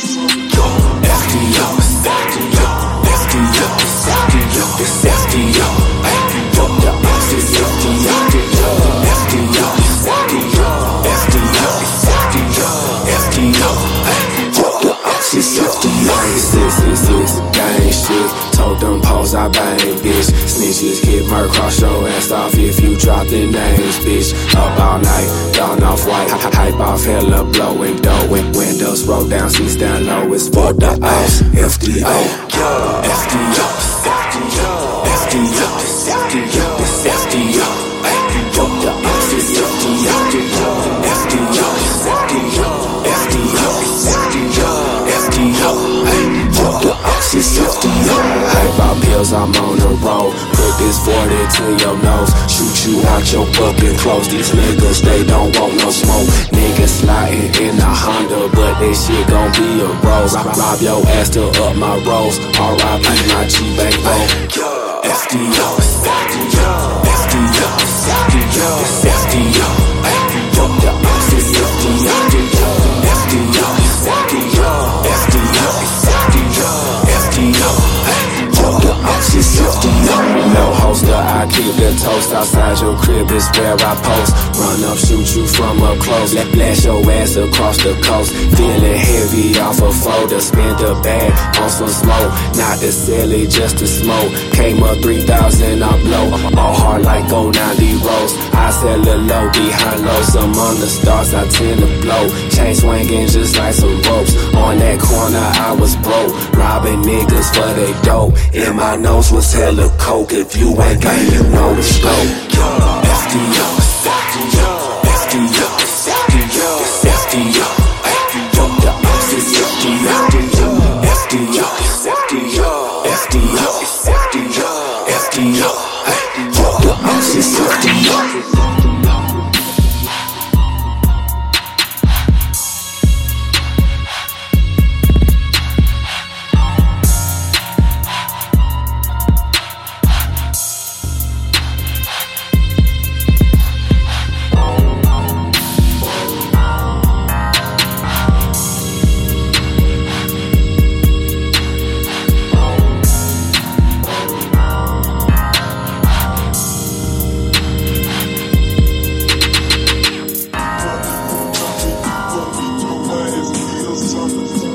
Told them pause, I bang, bitch. Snitches get murk, cross your ass off if you drop the names, bitch. Up all night, dawn off white, hype off hella blowing dough. When windows roll down, seats down low, it's for the O's. FDO, FDO, FDO, FDO, FDO. The O's is FDO, FDO, FDO, FDO, the O's is FDO. Hype out pills, I'm on the road. Put this 40 to your nose. Shoot you out your fucking clothes. These niggas, they don't want no smoke. Niggas sliding in a Honda, but they shit gon' be a rose. Rob your ass to up my rolls. R.I.P. my G-Bank roll. FDO, FDO, FDO, FDO, FDO. The O's is FDO, FDO, FDO, FDO, FDO. The O's is FDO. No holster, I keep the toast. Outside your crib is where I post. Run up, shoot you from up close. Blast your ass across the coast. Feeling heavy off a folder. Spend a bag on some smoke. Not to sell it, just to smoke. Came up 3,000, I blow. All hard like 090 rolls. I sell a low behind low. Some on the stars, I tend to blow. Chain swinging just like some ropes. On that corner, I was broke. Robbing niggas for they dough. In my nose was hella coke. If you ain't gang, you know the scope. FDO, FDO, FDO, FDO, FDO. The O's is FDO, FDO, FDO, FDO, FDO, FDO. The O's is FDO. Feel something.